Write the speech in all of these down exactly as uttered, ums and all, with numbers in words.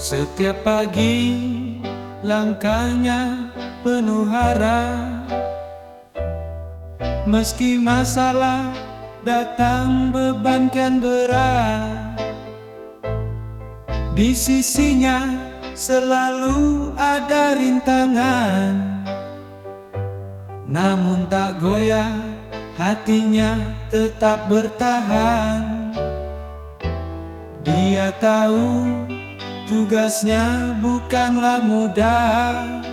Setiap pagi langkahnya penuh harap, meski masalah datang bebankan berat. Di sisinya selalu ada rintangan, namun tak goyah, hatinya tetap bertahan. Dia tahu tugasnya bukanlah mudah,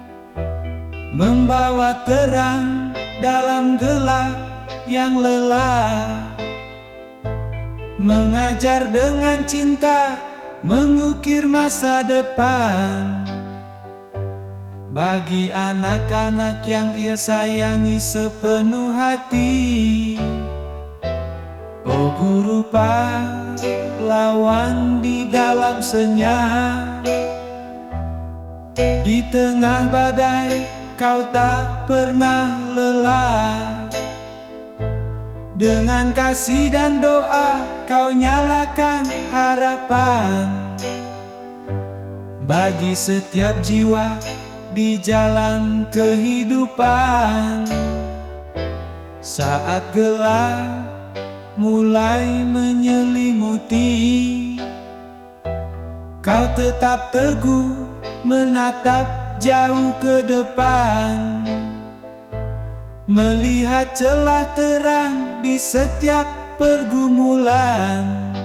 membawa terang dalam gelap yang lelah, mengajar dengan cinta, mengukir masa depan bagi anak-anak yang ia sayangi sepenuh hati. Oh guru pahlawan di dalam senyap, di tengah badai kau tak pernah lelah. Dengan kasih dan doa kau nyalakan harapan bagi setiap jiwa di jalan kehidupan. Saat gelap mulai menyelimuti, kau tetap teguh menatap jauh ke depan, melihat celah terang di setiap pergumulan,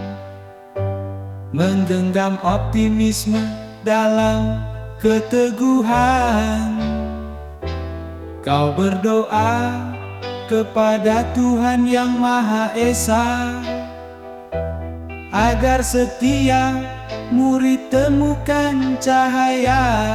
menggenggam optimisme dalam keteguhan. Kau berdoa kepada Tuhan Yang Maha Esa agar setiap murid temukan cahaya.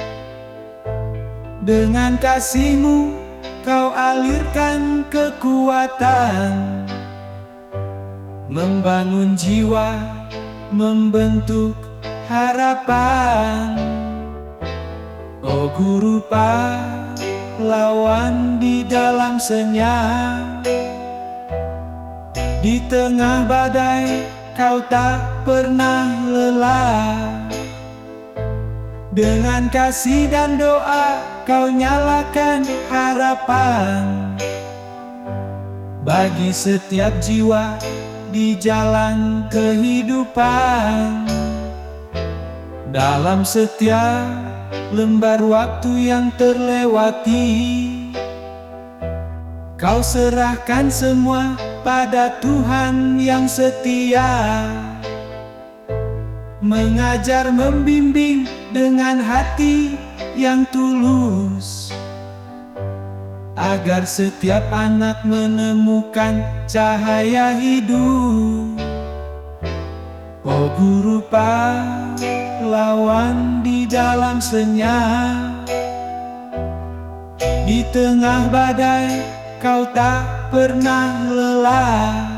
Dengan kasih-Mu kau alirkan kekuatan, membangun jiwa, membentuk harapan. Oh guru pahlawan di dalam senyap, di tengah badai kau tak pernah lelah. Dengan kasih dan doa kau nyalakan harapan bagi setiap jiwa di jalan kehidupan. Dalam setiap lembar waktu yang terlewati, kau serahkan semua pada Tuhan yang setia, mengajar membimbing dengan hati yang tulus, agar setiap anak menemukan cahaya hidup. Oh guru pahlawan di dalam senyap, di tengah badai kau tak pernah lelah.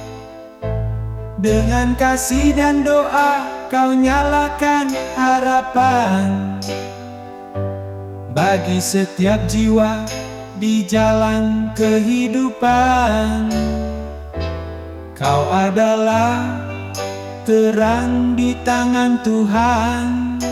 Dengan kasih dan doa kau nyalakan harapan bagi setiap jiwa di jalan kehidupan. Kau adalah terang di tangan Tuhan,